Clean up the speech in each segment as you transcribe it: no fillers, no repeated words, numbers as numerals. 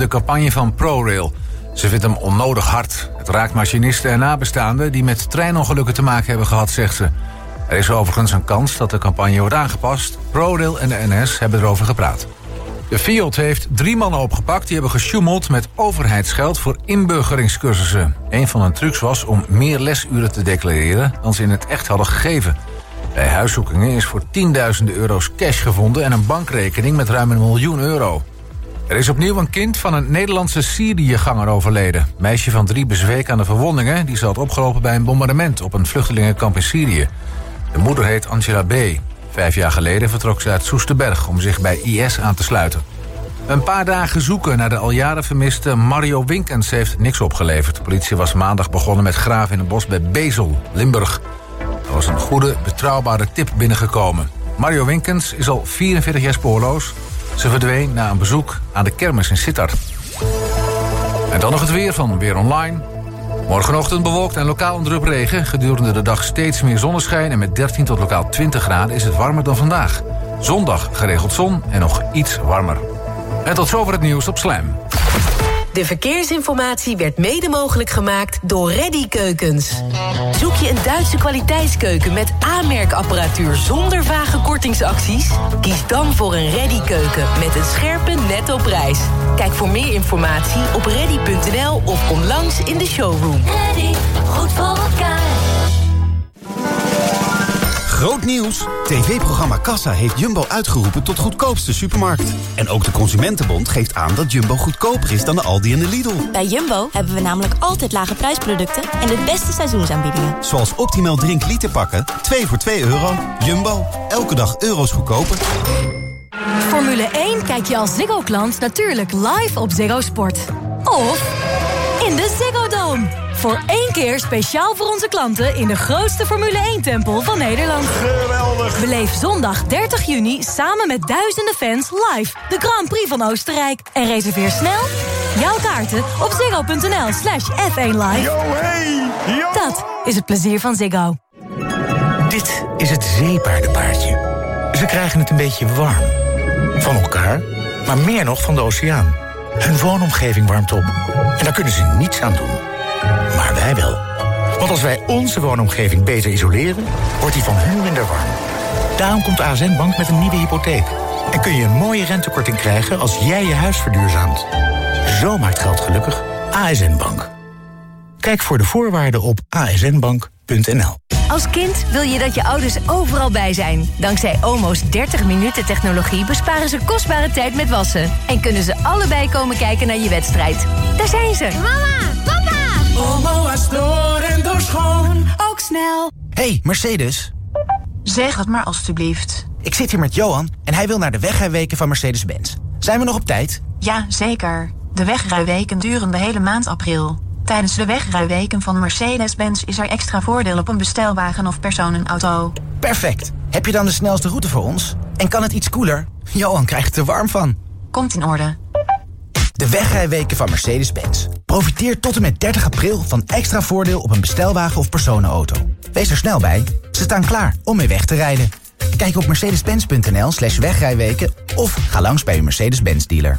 de campagne van ProRail. Ze vindt hem onnodig hard. Het raakt machinisten en nabestaanden die met treinongelukken te maken hebben gehad, zegt ze. Er is overigens een kans dat de campagne wordt aangepast. ProRail en de NS hebben erover gepraat. De Fiat heeft 3 mannen opgepakt die hebben gesjoemeld met overheidsgeld voor inburgeringscursussen. Een van hun trucs was om meer lesuren te declareren dan ze in het echt hadden gegeven. Bij huiszoekingen is voor tienduizenden euro's cash gevonden en een bankrekening met ruim €1 miljoen. Er is opnieuw een kind van een Nederlandse Syriëganger overleden. Een meisje van 3 bezweek aan de verwondingen die ze had opgelopen bij een bombardement op een vluchtelingenkamp in Syrië. De moeder heet Angela B. 5 jaar geleden vertrok ze uit Soesterberg om zich bij IS aan te sluiten. Een paar dagen zoeken naar de al jaren vermiste Mario Winkens heeft niks opgeleverd. De politie was maandag begonnen met graven in een bos bij Bezel, Limburg. Er was een goede, betrouwbare tip binnengekomen. Mario Winkens is al 44 jaar spoorloos. Ze verdween na een bezoek aan de kermis in Sittard. En dan nog het weer van Weer Online. Morgenochtend bewolkt en lokaal een drup regen. Gedurende de dag steeds meer zonneschijn en met 13 tot lokaal 20 graden is het warmer dan vandaag. Zondag geregeld zon en nog iets warmer. En tot zover het nieuws op Slam. De verkeersinformatie werd mede mogelijk gemaakt door Reddy Keukens. Zoek je een Duitse kwaliteitskeuken met aanmerkapparatuur zonder vage kortingsacties? Kies dan voor een Reddy keuken met een scherpe netto prijs. Kijk voor meer informatie op reddy.nl of kom langs in de showroom. Reddy, goed voor elkaar. Groot nieuws! TV-programma Kassa heeft Jumbo uitgeroepen tot goedkoopste supermarkt. En ook de Consumentenbond geeft aan dat Jumbo goedkoper is dan de Aldi en de Lidl. Bij Jumbo hebben we namelijk altijd lage prijsproducten en de beste seizoensaanbiedingen. Zoals Optimal Drink literpakken, 2 voor €2. Jumbo, elke dag euro's goedkoper. Formule 1 kijk je als Ziggo-klant natuurlijk live op Ziggo Sport. Of in de Ziggo Dome. Voor 1 keer speciaal voor onze klanten in de grootste Formule 1-tempel van Nederland. Geweldig! Beleef zondag 30 juni samen met duizenden fans live de Grand Prix van Oostenrijk. En reserveer snel jouw kaarten op ziggo.nl/F1live. Yo, hey! Yo! Dat is het plezier van Ziggo. Dit is het zeepaardenpaardje. Ze krijgen het een beetje warm. Van elkaar, maar meer nog van de oceaan. Hun woonomgeving warmt op. En daar kunnen ze niets aan doen. Maar wij wel. Want als wij onze woonomgeving beter isoleren, wordt die van hun minder warm. Daarom komt ASN Bank met een nieuwe hypotheek. En kun je een mooie rentekorting krijgen als jij je huis verduurzaamt. Zo maakt geld gelukkig. ASN Bank. Kijk voor de voorwaarden op asnbank.nl. Als kind wil je dat je ouders overal bij zijn. Dankzij Omo's 30 minuten technologie besparen ze kostbare tijd met wassen. En kunnen ze allebei komen kijken naar je wedstrijd. Daar zijn ze. Mama, papa! Omo is door en door schoon, ook snel. Hey, Mercedes. Zeg het maar alstublieft. Ik zit hier met Johan en hij wil naar de wegrijweken van Mercedes-Benz. Zijn we nog op tijd? Ja, zeker. De wegrijweken duren de hele maand april. Tijdens de wegrijweken van Mercedes-Benz is er extra voordeel op een bestelwagen of personenauto. Perfect. Heb je dan de snelste route voor ons? En kan het iets koeler? Johan krijgt er warm van. Komt in orde. De wegrijweken van Mercedes-Benz. Profiteer tot en met 30 april van extra voordeel op een bestelwagen of personenauto. Wees er snel bij. Ze staan klaar om mee weg te rijden. Kijk op mercedes-benz.nl/wegrijweken of ga langs bij uw Mercedes-Benz dealer.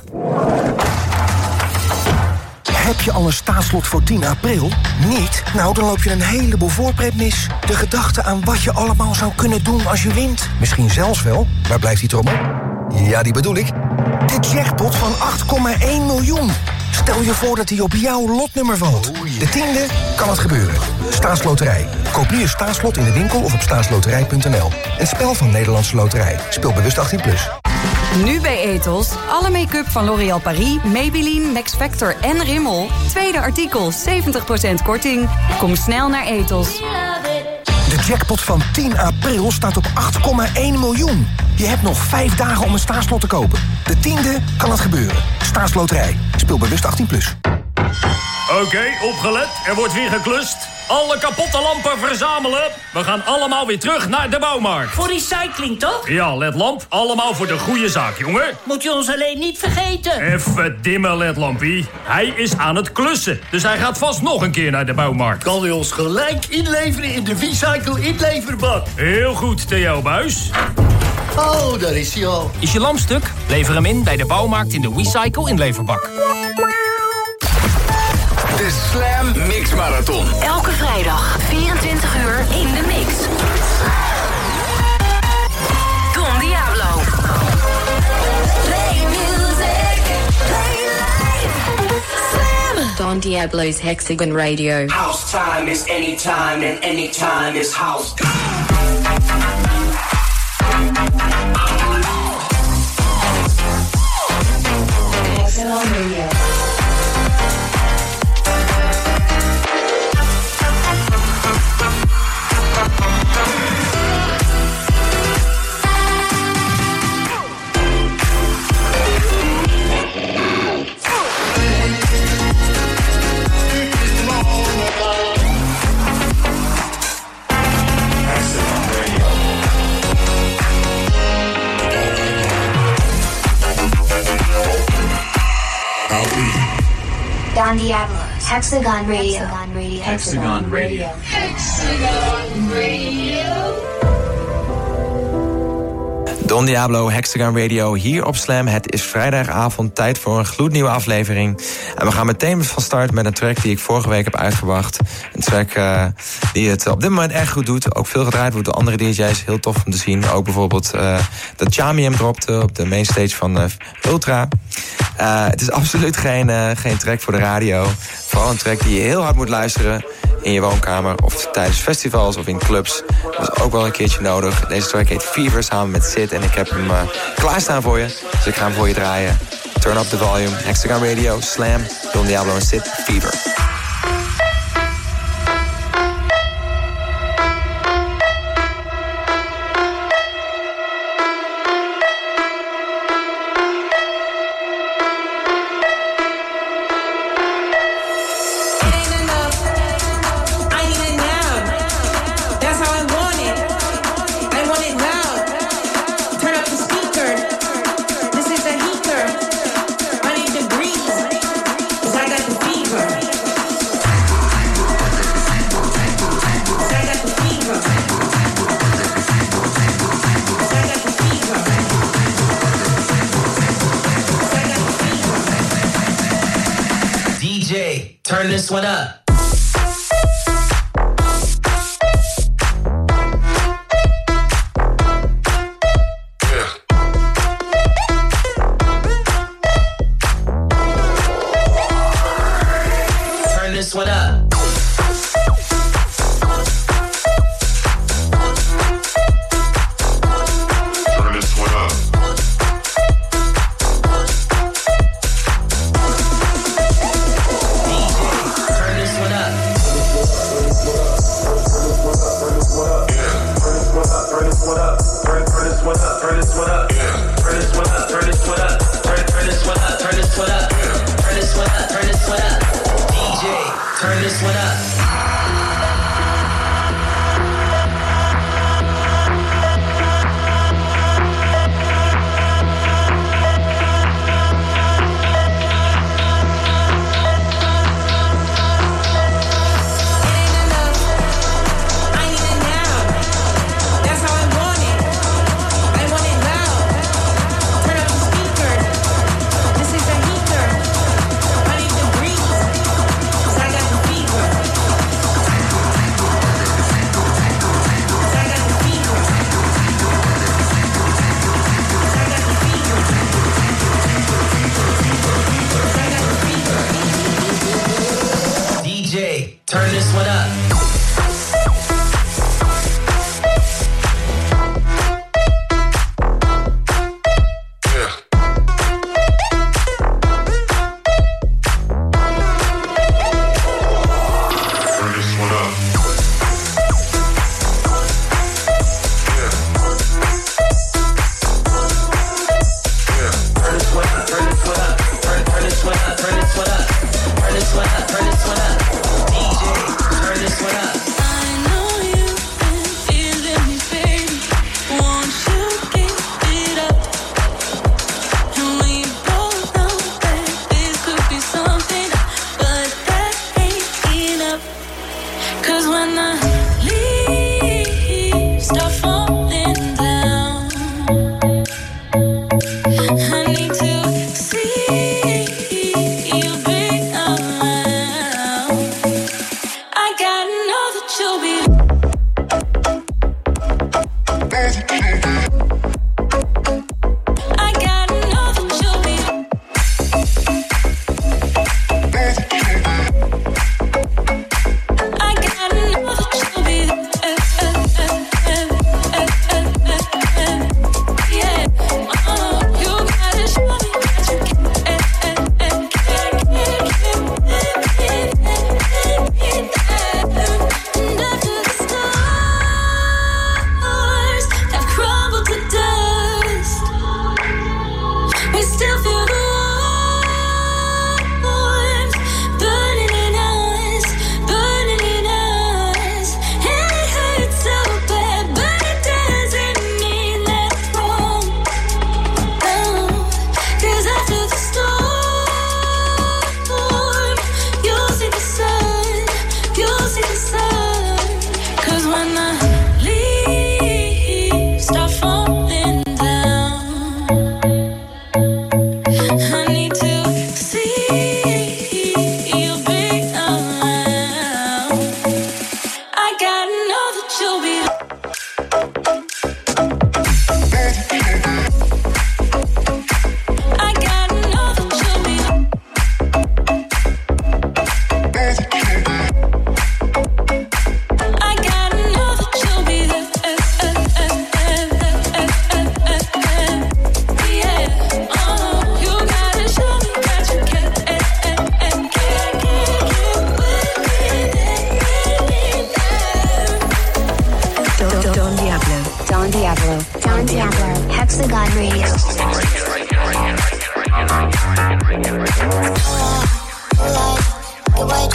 Heb je al een staatslot voor 10 april? Niet? Nou, dan loop je een heleboel voorpret mis. De gedachte aan wat je allemaal zou kunnen doen als je wint. Misschien zelfs wel. Waar blijft die trommel? Ja, die bedoel ik. De jackpot van 8,1 miljoen. Stel je voor dat die op jouw lotnummer valt. De 10e kan het gebeuren. Staatsloterij. Koop nu je staatslot in de winkel of op staatsloterij.nl. Een spel van Nederlandse Loterij. Speel bewust 18+. Nu bij Ethos. Alle make-up van L'Oréal Paris, Maybelline, Max Factor en Rimmel. Tweede artikel, 70% korting. Kom snel naar Ethos. De jackpot van 10 april staat op 8,1 miljoen. Je hebt nog 5 dagen om een staatslot te kopen. De 10e kan het gebeuren. Staatsloterij. Speel bewust 18+. Oké, opgelet. Er wordt weer geklust. Alle kapotte lampen verzamelen. We gaan allemaal weer terug naar de bouwmarkt. Voor recycling, toch? Ja, ledlamp. Allemaal voor de goede zaak, jongen. Moet je ons alleen niet vergeten. Even dimmen, ledlampie. Hij is aan het klussen. Dus hij gaat vast nog een keer naar de bouwmarkt. Kan hij ons gelijk inleveren in de recycle-inleverbak? Heel goed, Theo Buis. Oh, daar is hij al. Is je lamp stuk? Lever hem in bij de bouwmarkt in de Recycle-inleverbak. De Slam Mix Marathon. Elke vrijdag, 24 uur in de mix. Don Diablo. Play music, play life. Slam. Don Diablo's Hexagon Radio. House time is anytime and anytime is house. Hexagon Radio. Don Diablo's Hexagon Radio. Hexagon Radio. Hexagon Radio. Don Diablo, Hexagon Radio, hier op Slam. Het is vrijdagavond, tijd voor een gloednieuwe aflevering. En we gaan meteen van start met een track die ik vorige week heb uitgebracht. Een track die het op dit moment erg goed doet. Ook veel gedraaid wordt door andere DJ's. Heel tof om te zien. Ook bijvoorbeeld dat Chami hem dropte op de mainstage van Ultra. Het is absoluut geen track voor de radio. Vooral een track die je heel hard moet luisteren in je woonkamer of tijdens festivals of in clubs. Dat is ook wel een keertje nodig. Deze track heet Fever samen met Sid en ik heb hem klaarstaan voor je. Dus ik ga hem voor je draaien. Turn up the volume. Hexagon Radio, Slam, Don Diablo en Sid, Fever. Turn this one up. Turn this one up. Turn this one up. Turn this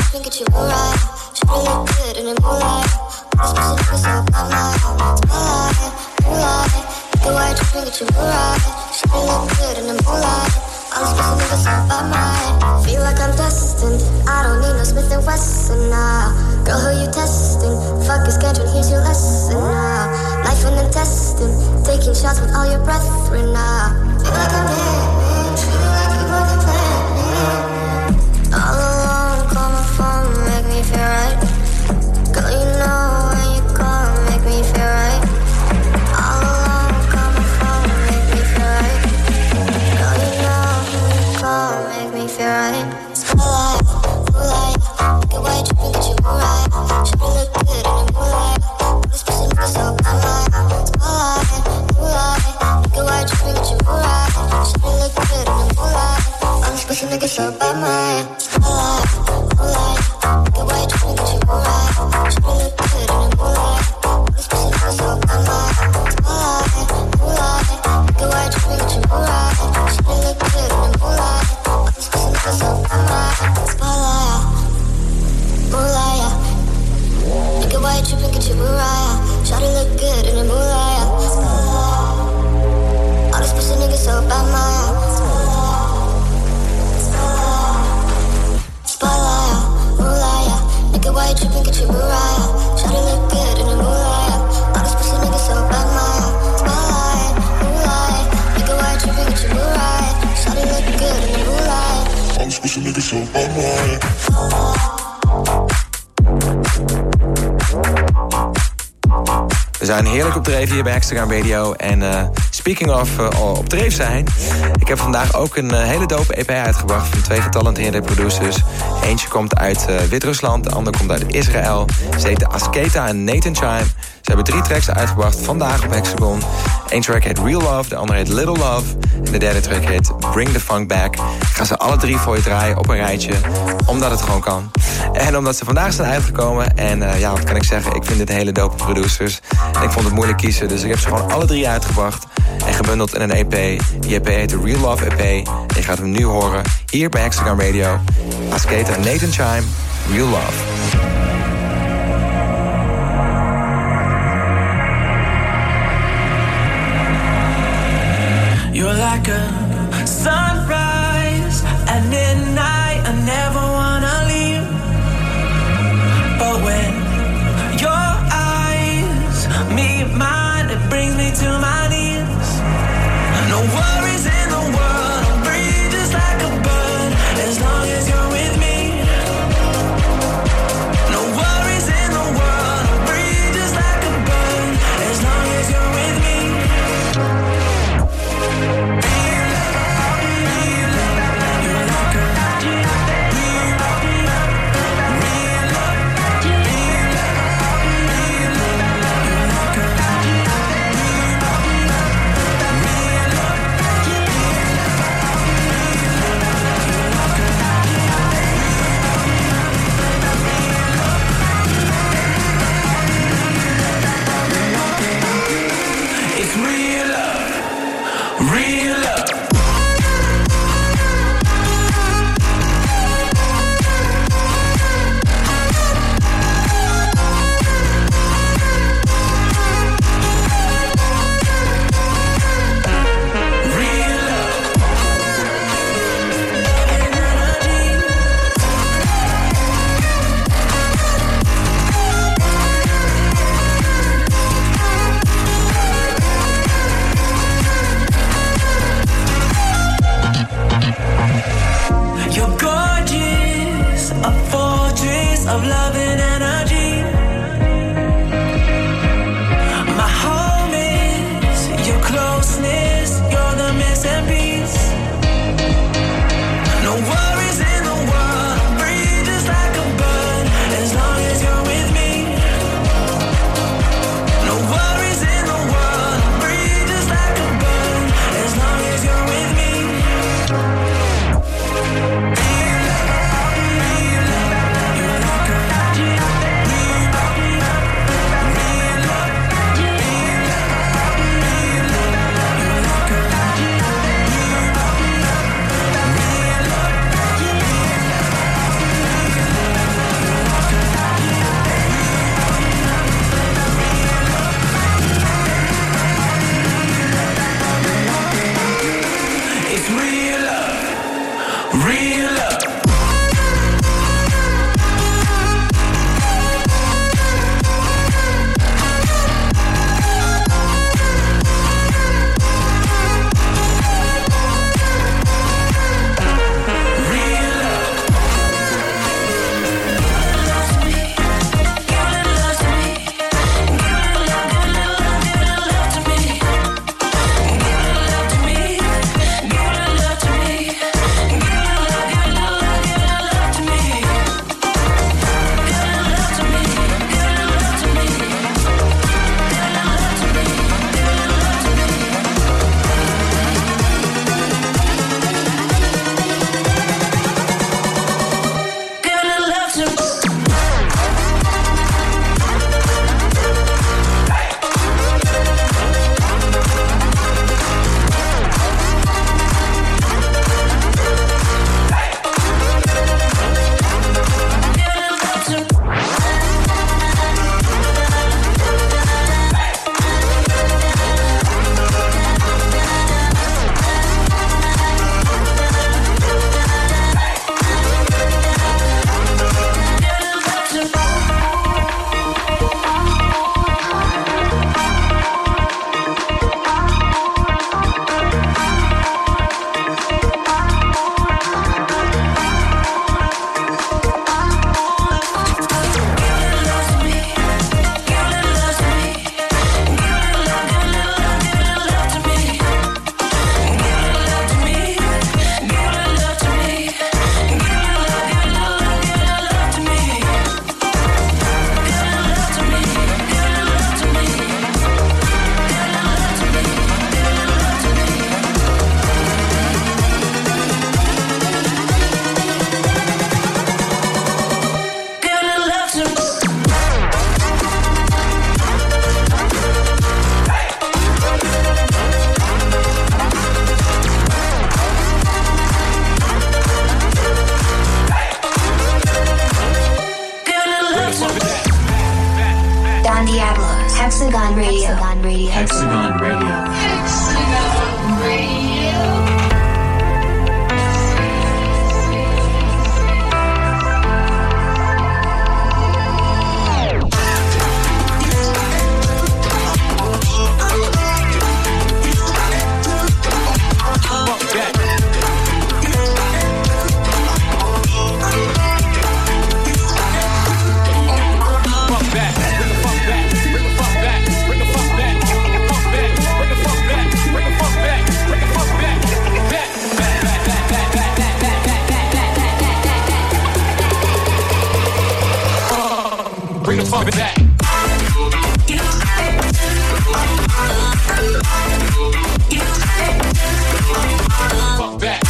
tripping, get you right. Should've look good in the moonlight. This pussy nigga so bad, my spotlight, moonlight. Nigga, why you tripping, get you right. Should've look good in the moonlight. All this pussy nigga so bad, my feel like I'm destined. I don't need no Smith & Wesson now. Girl, who you testing? Fuck your schedule, here's your lesson now. Life and intestine, taking shots with all your brethren now. Feel like I'm dead, feel like you were the plan. All alone, call my phone, make me feel right. Girl, you know when you call, make me feel right. All alone, call my phone, make me feel right. Girl, you know when you call, make me feel right. Spotlight, moonlight, get white, tripping, get you right. Should've look good in the moonlight. This pussy nigga so bad, spotlight, moonlight, get white, tripping, get you right. Should've look good in the moonlight. All this pussy nigga so bad, my spotlight, moonlight, get white, tripping, get you right. Should've look good in the moonlight. This pussy nigga so bad, my spotlight, moonlight, get white, tripping, get you right. Should've look good in the moonlight. All this pussy nigga so bad, my spotlight, moonlight. Nigga, why you tripping, get you right. Shawty look good in the moonlight. All this pussy nigga so bad, my spotlight, moonlight. Nigga, why you tripping, get you right. Shawty look good in the moonlight. All this pussy nigga so bad, my spotlight, moonlight. Nigga, why you tripping, get you right. Shawty look good in the moonlight. All this pussy nigga so bad, my. We zijn heerlijk op dreef hier bij Hexagon Radio. En speaking of op dreef zijn, ik heb vandaag ook een hele dope EP uitgebracht van 2 getalenteerde producers. Eentje komt uit Wit-Rusland, de ander komt uit Israël. Ze heten Asketa en Nathan Chime. Ze hebben 3 tracks uitgebracht vandaag op Hexagon. Eén track heet Real Love, de andere heet Little Love. En de derde track heet Bring the Funk Back. Ik ga ze alle 3 voor je draaien op een rijtje, omdat het gewoon kan. En omdat ze vandaag zijn uitgekomen. En ja, wat kan ik zeggen, ik vind dit hele dope producers. En ik vond het moeilijk kiezen, dus ik heb ze gewoon alle 3 uitgebracht. En gebundeld in een EP. Die EP heet de Real Love EP. En je gaat hem nu horen hier bij Hexagon Radio. Asketa en Nathan Chime, Real Love. You're like a sunrise at midnight. I never wanna leave, but when your eyes meet mine, it brings me to my knees. No worries in the world, I'm free just like a bird, as long as you're with me. No worries in the world, I'm free just like a bird, as long as you're with me. Feel Hexagon Radio. Hexagon Radio. Hexagon Radio. Hexagon Radio. Bring the funk back. Funk back.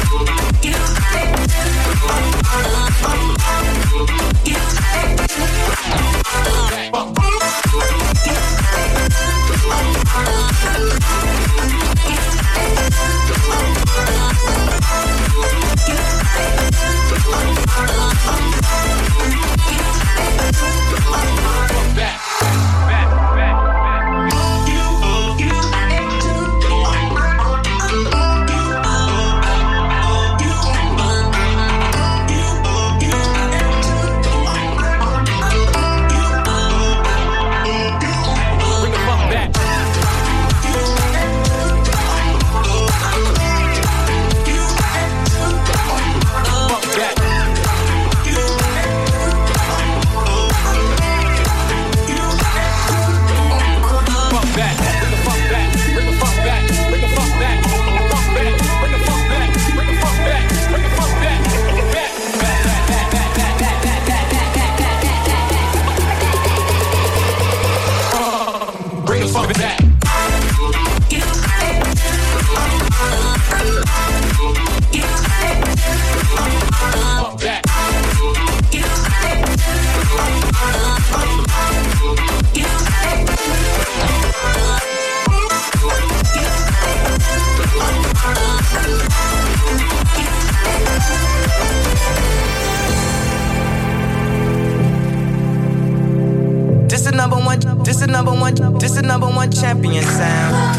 This the number one champion sound.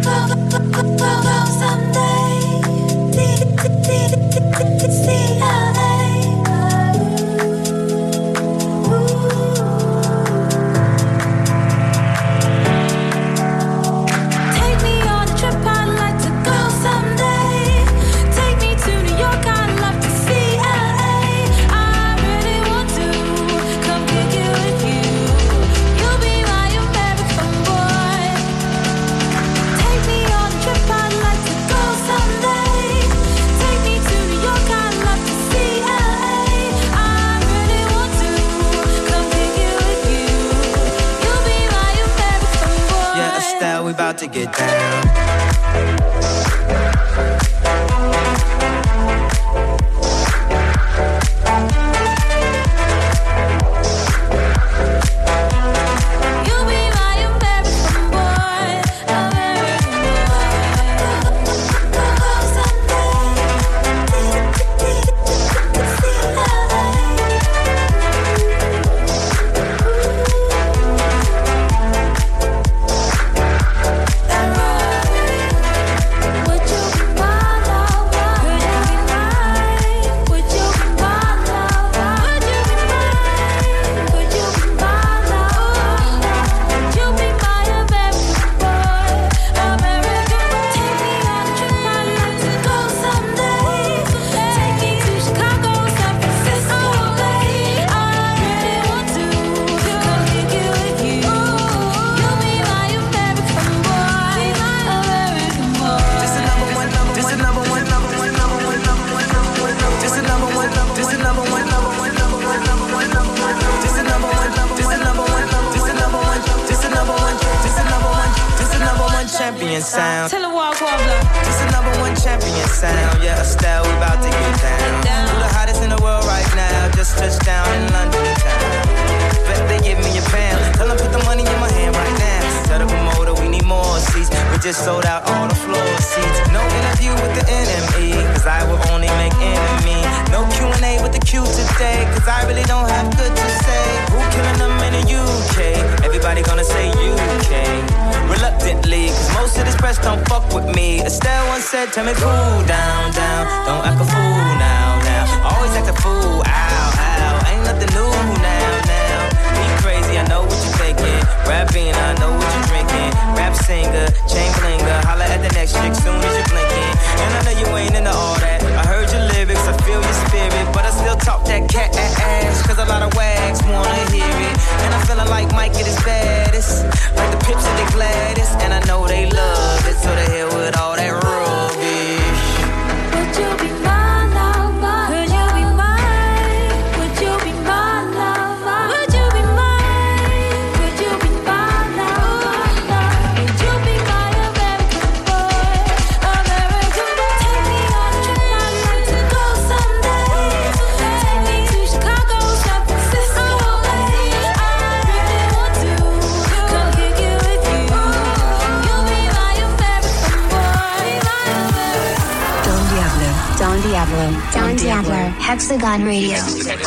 About to get down. Sound. Tell her walk, this is number one champion sound. Yeah, Estelle, we about to get down. We're the hottest in the world right now. Just touched down in London town. Bet they give me a pound. Tell them put the money in my hand right now. Tell the promoter we need more seats. We just sold out all the floor seats. No interview with the enemy, cause I will only make enemy. No Q&A with the Q today, cause I really don't have good to say. Who killing them in the UK? Everybody everybody gonna say you came reluctantly, cause most of this press don't fuck with me. Estelle once said, tell me cool down, down, don't act a fool now, now. Always act a fool, ow, ow, ain't nothing new now, now. Be crazy, I know what you're thinking. Rapping, I know what you're drinking. Rap singer, chain blinger, holla at the next chick soon as you're blinking. And I know you ain't into all that. I heard your lyrics, I feel your spirit, but I still talk that cat ass, cause a lot of wags wanna hear it. And I'm feeling like Mike at his baddest, like the Pips at the Gladys, and I know they love it, so the hell with all that rubbish. Would you be my lover? Could you be mine? Would you be my lover? Would you be mine? Would you be my lover? Would you be my American boy? American boy. Take me on a trip, I'd like to go someday. Take me to Chicago, San Francisco, babe. I really want to come kick it with you. You'll be my American boy. Don Diablo. Don Diablo. Don Diablo, Hexagon Radio.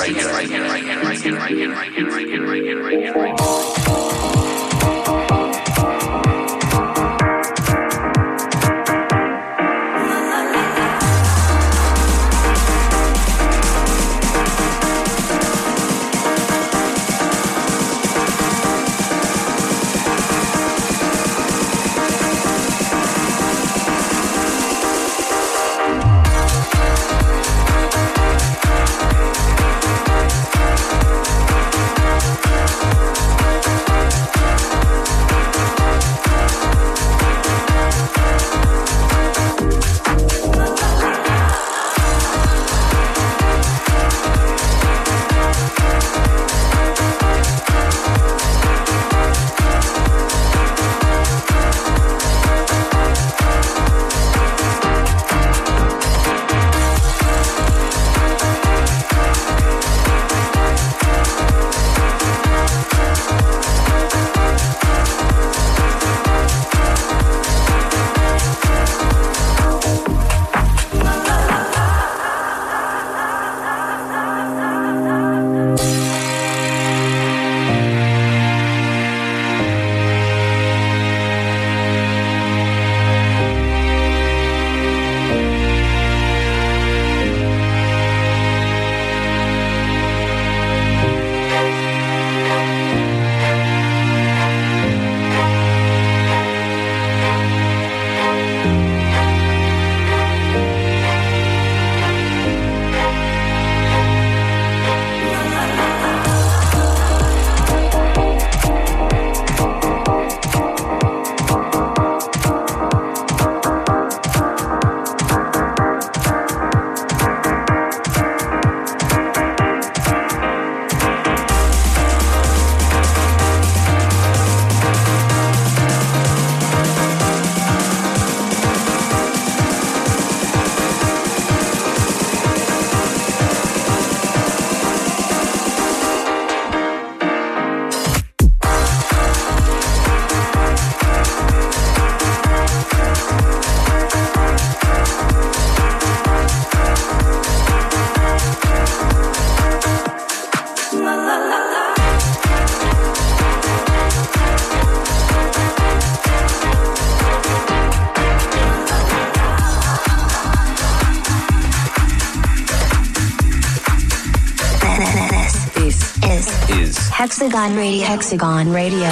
Hexagon Radio. Hexagon Radio.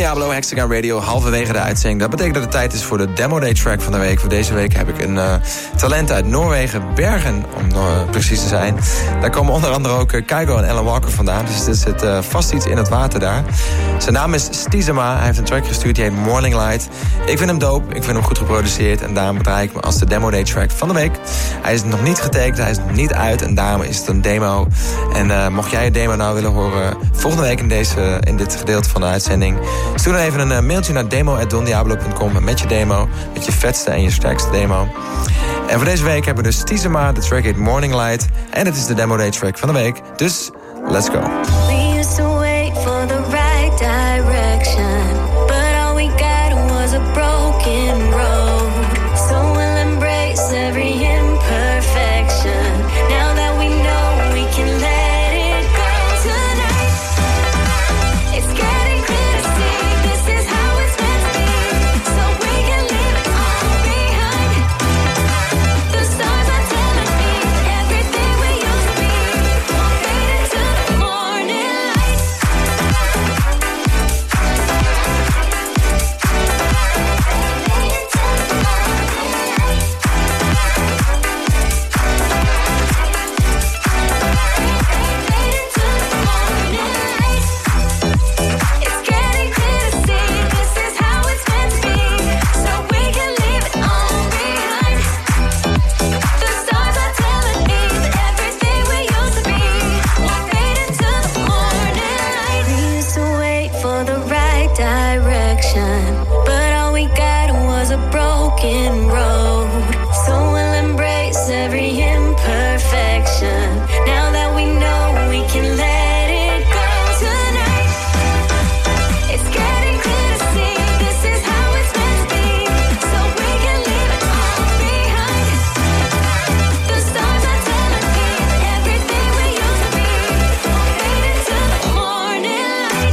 Diablo, Hexagon Radio, halverwege de uitzending. Dat betekent dat het tijd is voor de Demo Day track van de week. Voor deze week heb ik een talent uit Noorwegen, Bergen, om precies te zijn. Daar komen onder andere ook Kygo en Alan Walker vandaan. Dus er zit vast iets in het water daar. Zijn naam is Stizema. Hij heeft een track gestuurd, die heet Morning Light. Ik vind hem dope, ik vind hem goed geproduceerd. En daarom draai ik hem als de Demo Day track van de week. Hij is nog niet getekend, hij is nog niet uit. En daarom is het een demo. En mocht jij je demo nou willen horen volgende week in dit gedeelte van de uitzending, stuur dan even een mailtje naar demo@dondiablo.com met je demo, met je vetste en je sterkste demo. En voor deze week hebben we dus Tizema, de track heet Morning Light. En het is de Demo Day track van de week. Dus, let's go. We used to wait for the right direction, but all we got was a broken road. So we'll embrace every imperfection. Now that we know we can let it go tonight. It's getting clear to see this is how it's meant to be, so we can leave it all behind. The stars are telling me everything we used to be will fade into the morning light. But all we got was a broken road. So we'll embrace every imperfection. Now that we know we can let it go tonight. It's getting clear to see this is how it's meant to be, so we can leave it all behind. The stars are telling me everything we used to be will fade into the morning light.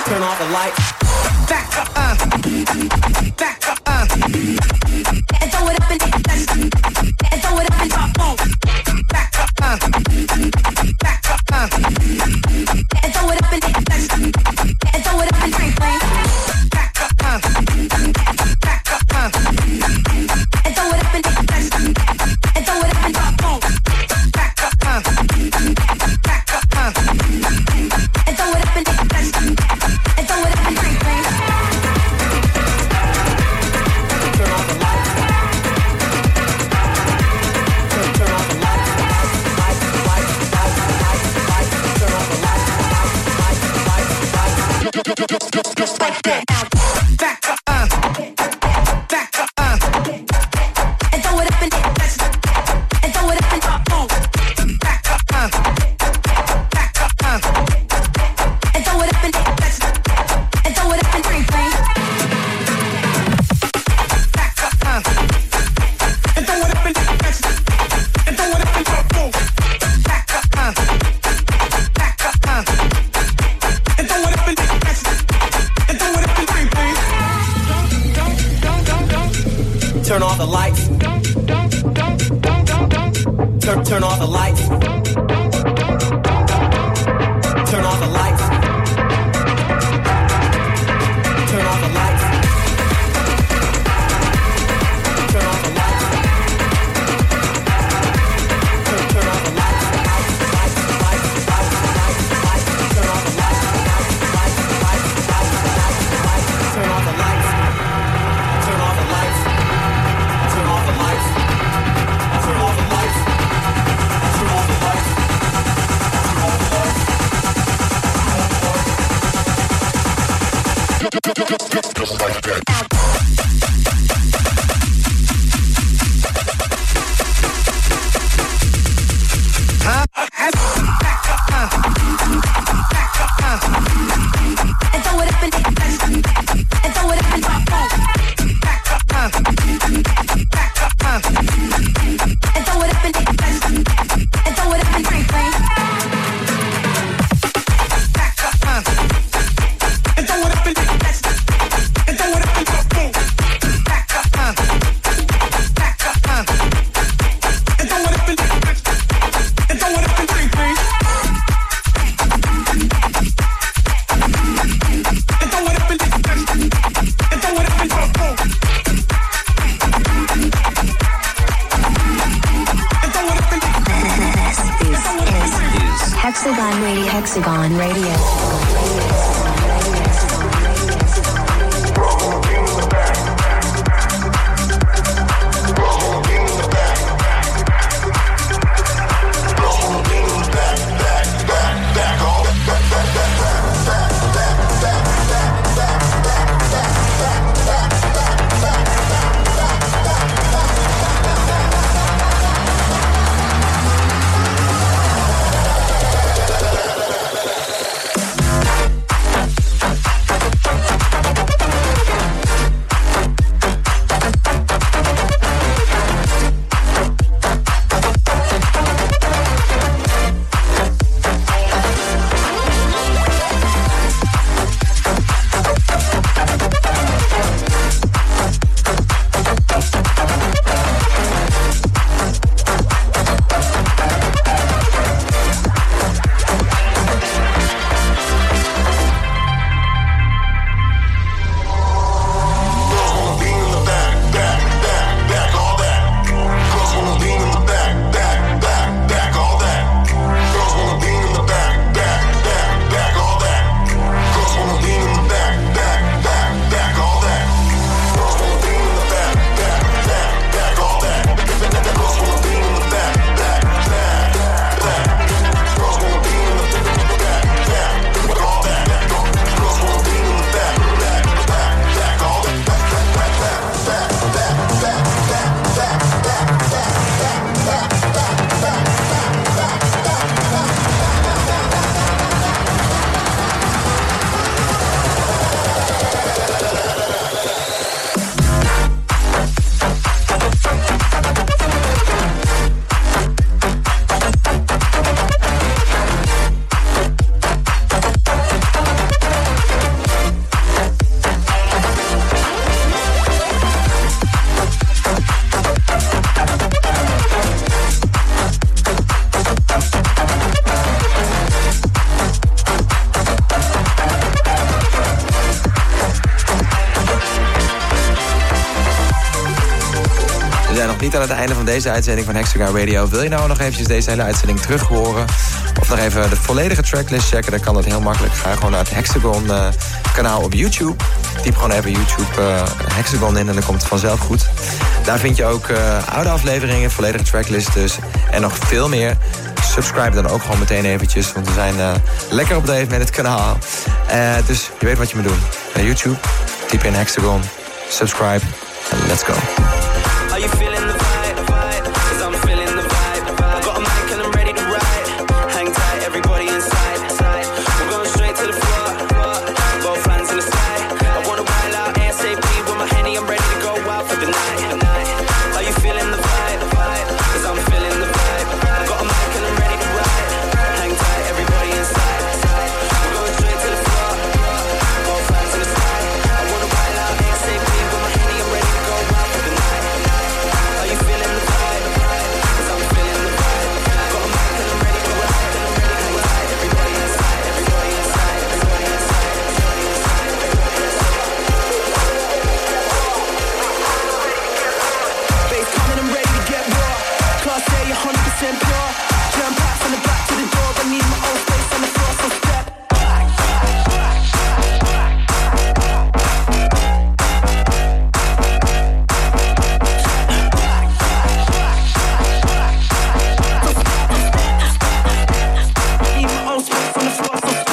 Turn off the light. Back up, back up, and throw it up and throw it up and drop boom. Back up, back up, and throw it up and throw it up and bring flame. Back up, back up, and throw it up and throw it up and drop boom. Back up, back up, and throw it up and throw it up and bring flame. Turn off the lights. Turn off the lights. Turn off the lights. Just like that. Back up, back up, and throw it up and throw it up and drop boom. Back up, back up, and throw it up and throw it up and bring flame. Back up, and throw it up and throw it up and drop boom. Back up, and throw it up and throw it up and bring flame. Turn off the lights. Turn off the lights. Turn off the lights. Turn off the lights. Turn off the lights. Turn off the lights. Turn off the lights. Turn off the lights. Turn off the lights. Turn off the lights. Turn off the lights. Turn off the lights. Just like that. And throw it up and throw it up and drop boom. Back up, and throw it up and throw it up and bring flame. Back up, and throw it up and throw it up and drop boom. Back up, and throw it up and throw it up and bring flame. And throw it up and throw it up and drop boom. And throw it up and This is Hexagon Radio. Hexagon Radio. nog niet aan het einde van deze uitzending van Hexagon Radio. Wil je nou nog eventjes deze hele uitzending terug horen? Of nog even de volledige tracklist checken? Dan kan dat heel makkelijk. Ga gewoon naar het Hexagon kanaal op YouTube. Typ gewoon even YouTube Hexagon in en dan komt het vanzelf goed. Daar vind je ook oude afleveringen, volledige tracklist dus. En nog veel meer. Subscribe dan ook gewoon meteen eventjes. Want we zijn lekker op dreef met het kanaal. Dus je weet wat je moet doen. Naar YouTube, typ in Hexagon. Subscribe en let's go. Are you feeling the vibe? 'Cause I'm feeling the vibe. Got a mic and I'm ready to ride. Hang tight, everybody inside. We're going straight to the floor. Both hands in the sky. I wanna wild out ASAP with my Henny. I'm ready to go out for the night. Are you feeling the vibe? 'Cause I'm feeling the vibe. Got a mic and I'm ready to ride. Hang tight, everybody inside. We're going straight to the floor. Both hands in the sky. I wanna wild out ASAP with my Henny. I'm ready to go out for the night. Are you feeling the vibe? 'Cause I'm feeling the vibe. Got a mic and I'm ready to ride. Everybody inside, everybody inside, everybody inside, everybody inside, bass coming, I'm ready to get raw. Class A, 100% pure. Jump out from the back to the door. I need my own space on the floor, so step back. Need my own space on the floor, so step.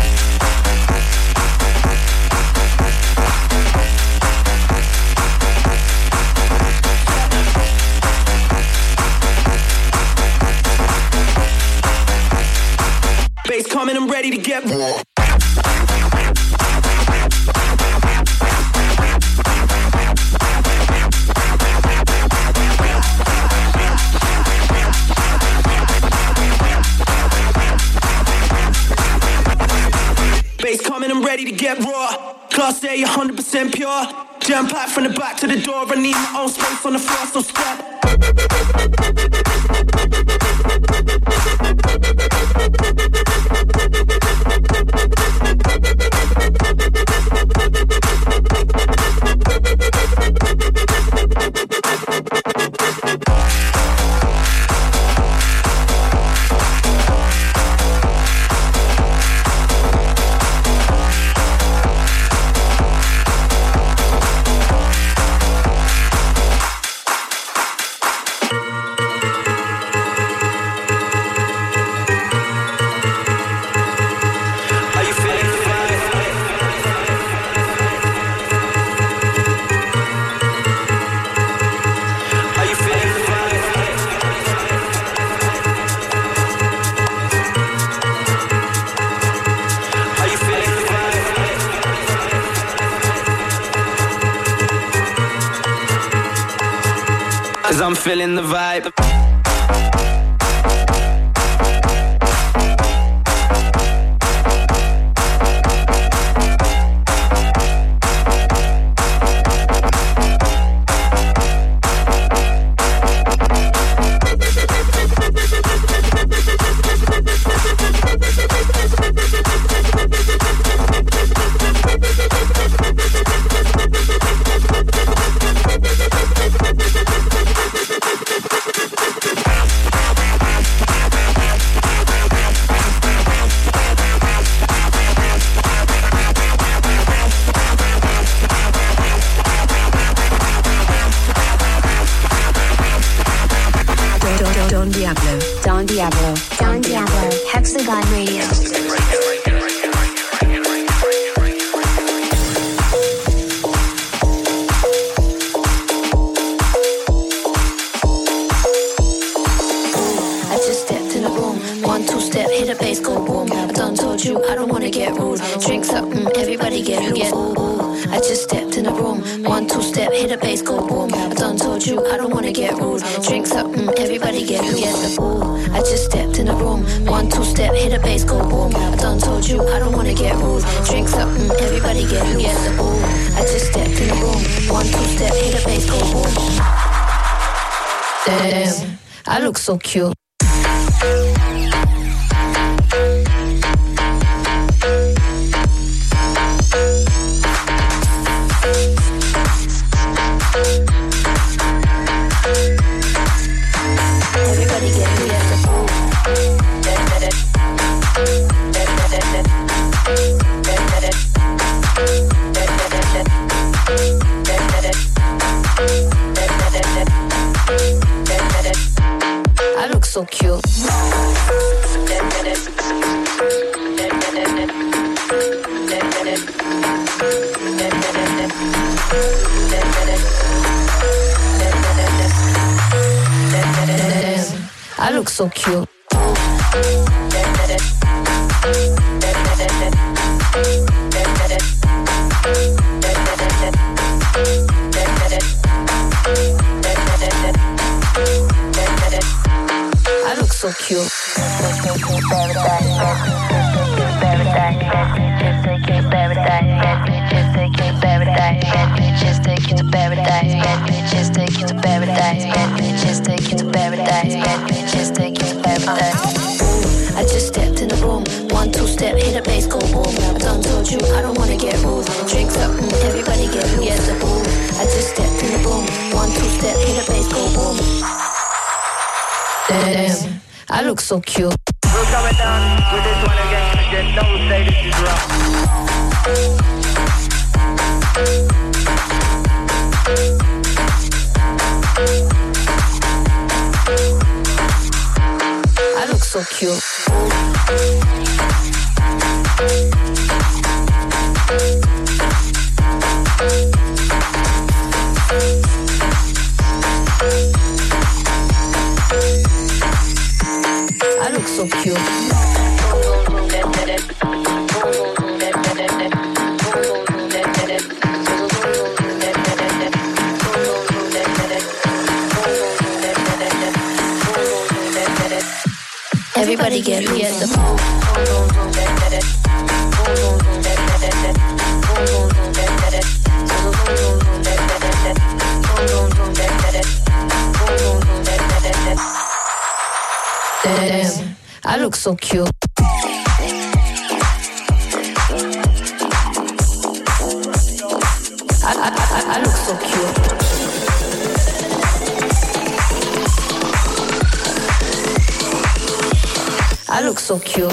Bass coming, I'm ready to get raw. Bass coming, I'm ready to get raw. Class A, 100% pure. Jam packed from the back to the door. I need my own space on the floor, so step. I'm feeling the vibe. Don Diablo, Hexagon Radio. Hit a bass, go boom. I done told you I don't wanna get rude. Drink something, everybody get loose. Ooh, I just stepped in the room. 1-2 step, hit a bass, go boom. I done told you I don't wanna get rude. Drink something, everybody get loose. Ooh, I just stepped in the room. 1-2 step, hit a bass, go boom. I done told you I don't wanna get rude. Drink something, everybody get loose. Ooh, I just stepped in the room. 1-2 step, hit a bass, go boom. Damn, I look so cute. so cute. I look so cute. Just take you to paradise. Just take you to paradise. Just take you to paradise. Just take you to paradise. I just stepped in the room. 1, 2 step, hit a bass, go boom. I done told you I don't wanna get rude. Drinks up, everybody get loose. Yes, the boom. I just stepped in the room. 1, 2 step, hit a bass, go boom. Damn, I look so cute. We're coming down with this one again. Just don't say this is rough. I look so cute. I look so cute. Everybody get loose. Damn, I look so cute. I look so cute. I look so cute.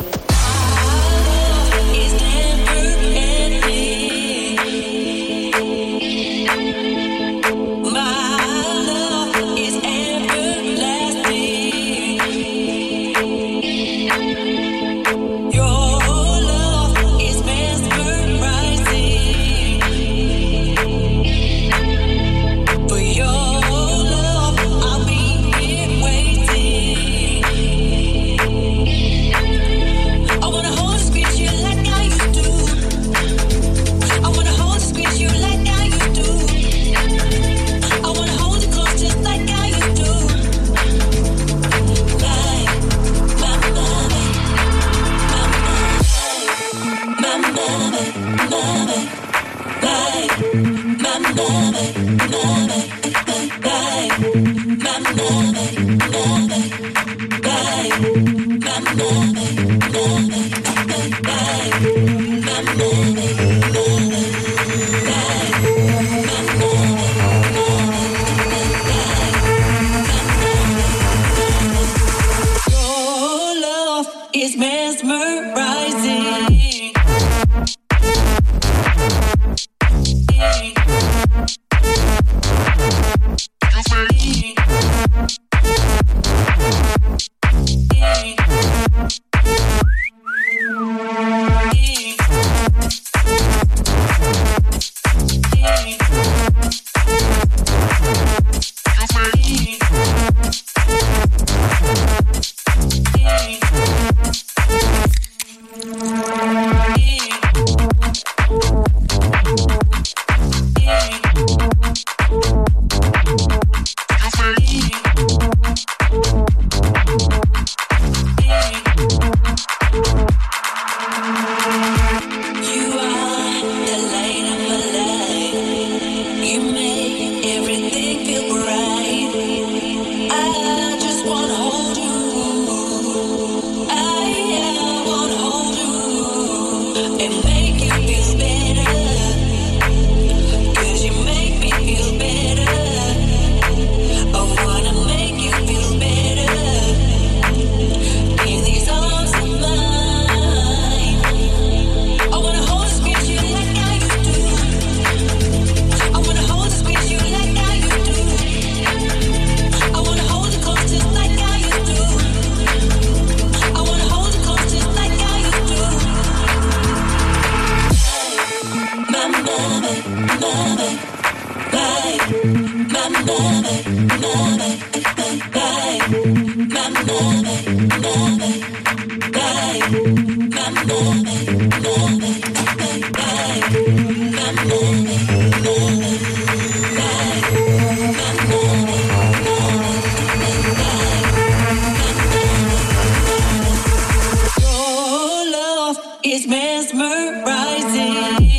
we're rising.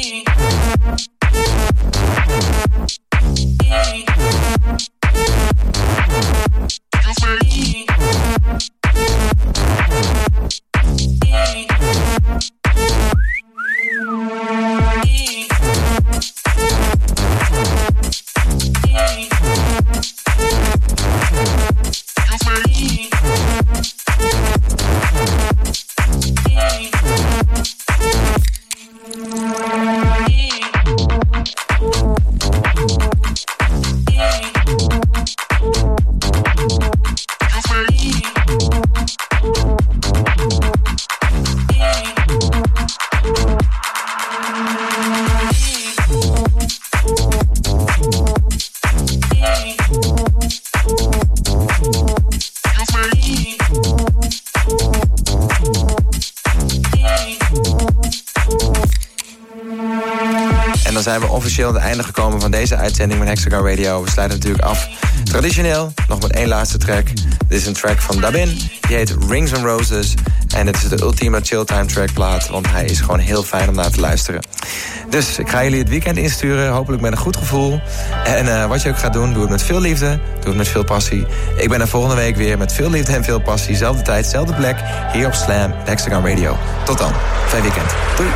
Zijn we officieel aan het einde gekomen van deze uitzending met Hexagon Radio. We sluiten natuurlijk af traditioneel, nog met één laatste track. Dit is een track van Dabin, die heet Rings and Roses. En het is de ultieme chilltime trackplaat, want hij is gewoon heel fijn om naar te luisteren. Dus ik ga jullie het weekend insturen, hopelijk met een goed gevoel. En wat je ook gaat doen, doe het met veel liefde, doe het met veel passie. Ik ben er volgende week weer met veel liefde en veel passie. Zelfde tijd, zelfde plek, hier op Slam, Hexagon Radio. Tot dan, fijn weekend. Doei.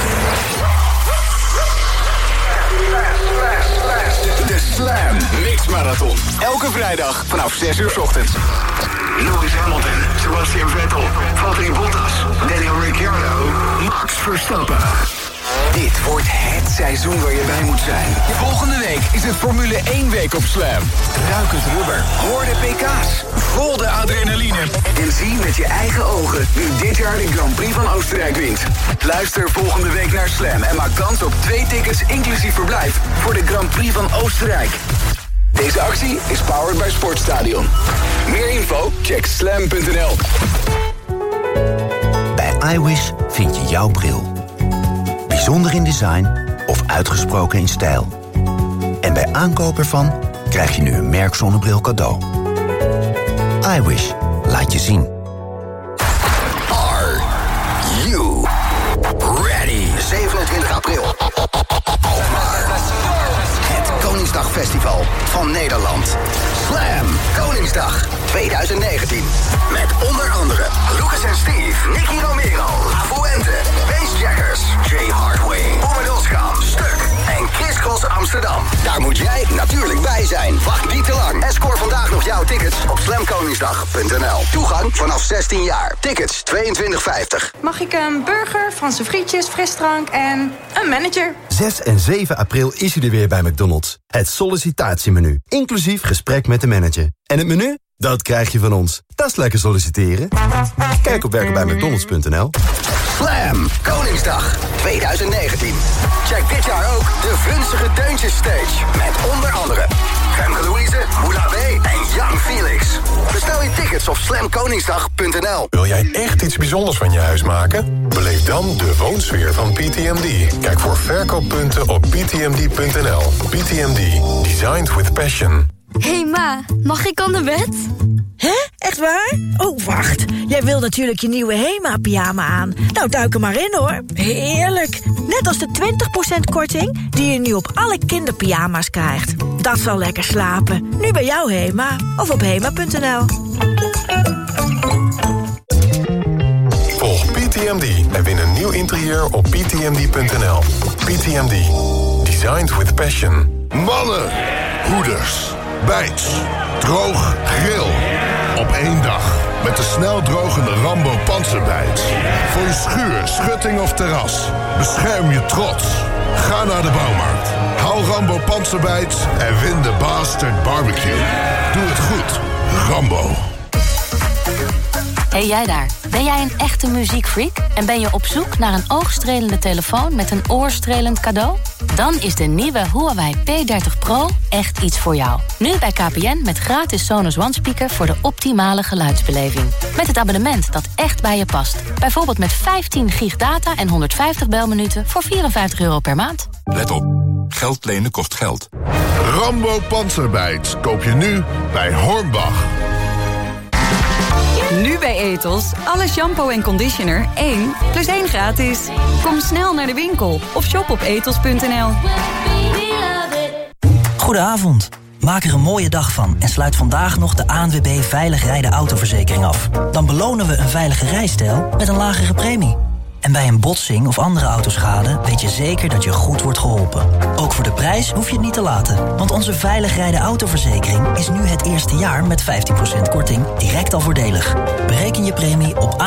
Slam Mix Marathon. Elke vrijdag vanaf 6 uur 's ochtends. Lewis Hamilton, Sebastian Vettel, Valtteri Bottas, Daniel Ricciardo, Max Verstappen. Dit wordt het seizoen waar je bij moet zijn. Volgende week is het Formule 1 week op Slam. Ruik het rubber, hoor de pk's, voel de adrenaline en zie met je eigen ogen wie dit jaar de Grand Prix van Oostenrijk wint. Luister volgende week naar Slam en maak kans op 2 tickets inclusief verblijf voor de Grand Prix van Oostenrijk. Deze actie is powered by Sportstadion. Meer info? Check slam.nl. Bij iWish vind je jouw bril. Bijzonder in design of uitgesproken in stijl. En bij aankoop ervan krijg je nu een merkzonnebril cadeau. iWish. Laat je zien. Are you ready? 27 april. Alkmaar. Het Koningsdagfestival van Nederland. Slam Koningsdag 2019. Met onder andere Lucas en Steve, Nicky Romero, La Fuente, Bassjackers, Jay Hardway, Oberdoskam, Stuk en Chris Cross Amsterdam. Daar moet jij natuurlijk bij zijn. Wacht niet te lang en scoor vandaag nog jouw tickets op slamkoningsdag.nl. Toegang vanaf 16 jaar. Tickets $22,50. Mag ik een burger, Franse frietjes, frisdrank en een manager? 6 en 7 april is hij er weer bij McDonald's. Het sollicitatiemenu, inclusief gesprek met de manager. En het menu? Dat krijg je van ons. Dat is lekker solliciteren. Kijk op werkenbijmcdonalds.nl. Slam Koningsdag 2019. Check dit jaar ook de vunzige Deuntjes Stage. Met onder andere Femke Louise, Moula B en Young Felix. Bestel je tickets op slamkoningsdag.nl. Wil jij echt iets bijzonders van je huis maken? Beleef dan de woonsfeer van PTMD. Kijk voor verkooppunten op ptmd.nl. PTMD. Designed with passion. Hé ma, mag ik aan de bed? Hè? Echt waar? Oh, wacht. Jij wil natuurlijk je nieuwe Hema-pyjama aan. Nou, duik er maar in, hoor. Heerlijk. Net als de 20% korting die je nu op alle kinderpyjama's krijgt. Dat zal lekker slapen. Nu bij jou, Hema. Of op hema.nl. Volg PTMD en win een nieuw interieur op ptmd.nl. PTMD. Designed with passion. Mannen, hoeders, bijts, droog, grill. Op één dag. Met de snel drogende Rambo Panzerbijts. Voor je schuur, schutting of terras. Bescherm je trots. Ga naar de bouwmarkt. Haal Rambo Panzerbijts en win de Bastard Barbecue. Doe het goed. Rambo. Hey jij daar, ben jij een echte muziekfreak? En ben je op zoek naar een oogstrelende telefoon met een oorstrelend cadeau? Dan is de nieuwe Huawei P30 Pro echt iets voor jou. Nu bij KPN met gratis Sonos One Speaker voor de optimale geluidsbeleving. Met het abonnement dat echt bij je past. Bijvoorbeeld met 15 gig data en 150 belminuten voor €54 per maand. Let op, geld lenen kost geld. Rambo Panzerbijts koop je nu bij Hornbach. Nu bij Ethos. Alle shampoo en conditioner 1 plus 1 gratis. Kom snel naar de winkel of shop op ethos.nl. Goedenavond. Maak er een mooie dag van en sluit vandaag nog de ANWB Veilig Rijden Autoverzekering af. Dan belonen we een veilige rijstijl met een lagere premie. En bij een botsing of andere autoschade weet je zeker dat je goed wordt geholpen. Ook voor de prijs hoef je het niet te laten. Want onze Veilig Rijden Autoverzekering is nu het eerste jaar met 15% korting direct al voordelig. Bereken je premie op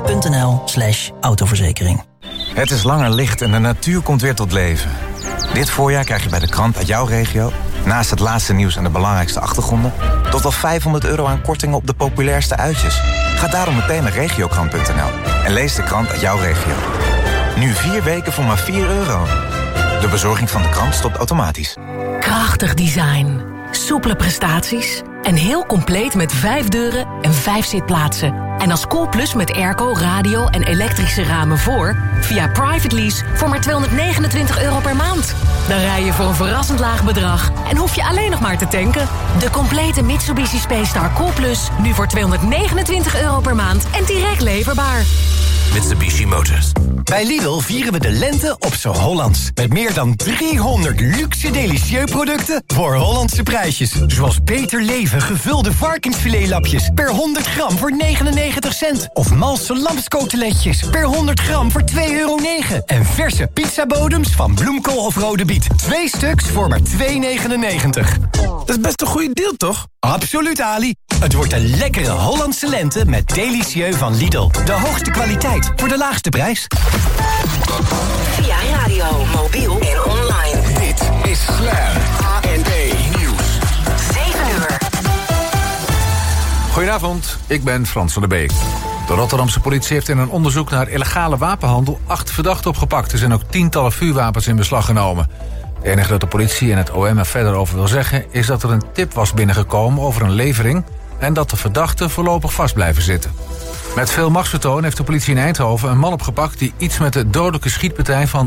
anwb.nl/autoverzekering. Het is langer licht en de natuur komt weer tot leven. Dit voorjaar krijg je bij de krant uit jouw regio, naast het laatste nieuws en de belangrijkste achtergronden, tot wel €500 aan kortingen op de populairste uitjes. Ga daarom meteen naar regiokrant.nl en lees de krant uit jouw regio. Nu 4 weken voor maar €4. De bezorging van de krant stopt automatisch. Krachtig design, soepele prestaties en heel compleet met 5 deuren en 5 zitplaatsen. En als Coolplus met airco, radio en elektrische ramen voor, via private lease voor maar €229 per maand. Dan rij je voor een verrassend laag bedrag en hoef je alleen nog maar te tanken. De complete Mitsubishi Space Star Coolplus, nu voor €229 per maand en direct leverbaar. Mitsubishi Motors. Bij Lidl vieren we de lente op z'n Hollands. Met meer dan 300 luxe delicieux producten voor Hollandse prijsjes. Zoals Beter Leven gevulde varkensfiletlapjes per 100 gram voor 99 cent. Of malse lamscoteletjes per 100 gram voor €2,09. En verse pizzabodems van bloemkool of rode biet. 2 stuks voor maar €2,99. Dat is best een goede deal, toch? Absoluut, Ali. Het wordt een lekkere Hollandse lente met delicieux van Lidl. De hoogste kwaliteit voor de laagste prijs. Via radio, mobiel en online. Dit is Slam ANB Nieuws. 7 uur. Goedenavond, ik ben Frans van der Beek. De Rotterdamse politie heeft in een onderzoek naar illegale wapenhandel 8 verdachten opgepakt. Er zijn ook tientallen vuurwapens in beslag genomen. Het enige dat de politie en het OM er verder over wil zeggen is dat er een tip was binnengekomen over een levering en dat de verdachten voorlopig vast blijven zitten. Met veel machtsvertoon heeft de politie in Eindhoven een man opgepakt die iets met de dodelijke schietpartij van